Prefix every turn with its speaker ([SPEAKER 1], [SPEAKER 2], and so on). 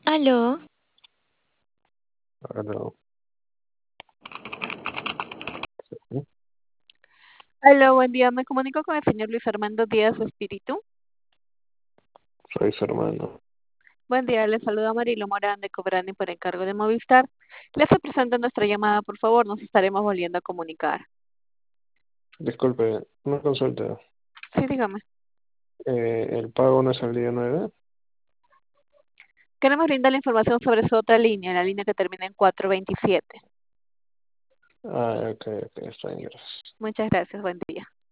[SPEAKER 1] Aló,
[SPEAKER 2] Aló, sí,
[SPEAKER 3] Hola, buen día. Me comunico con el señor Luis Armando Díaz Espíritu.
[SPEAKER 2] soy su hermano.
[SPEAKER 3] Buen día, le saluda Marilo Morán de Cobrani por encargo de Movistar. Le estoy presentando nuestra llamada, por favor, nos estaremos volviendo a comunicar.
[SPEAKER 2] Disculpe, una consulta.
[SPEAKER 3] Sí, dígame.
[SPEAKER 2] ¿El pago no es el día 9?
[SPEAKER 3] Queremos brindar la información sobre su otra línea, la línea que termina en 427.
[SPEAKER 2] Ah, ok, está bien, gracias.
[SPEAKER 3] Muchas gracias, buen día.